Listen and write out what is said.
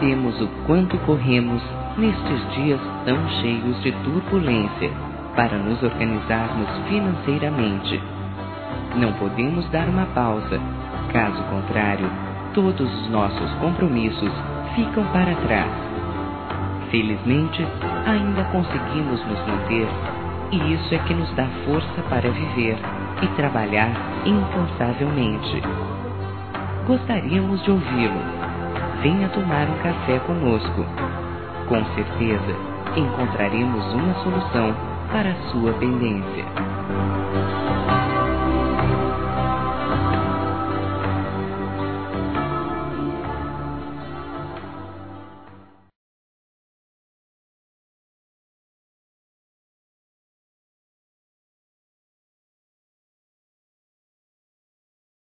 Sabemos o quanto corremos nestes dias tão cheios de turbulência para nos organizarmos financeiramente. Não podemos dar uma pausa, caso contrário, todos os nossos compromissos ficam para trás. Felizmente, ainda conseguimos nos manter, e isso é que nos dá força para viver e trabalhar incansavelmente. Gostaríamos de ouvi-lo. Venha tomar um café conosco. Com certeza, encontraremos uma solução para a sua pendência.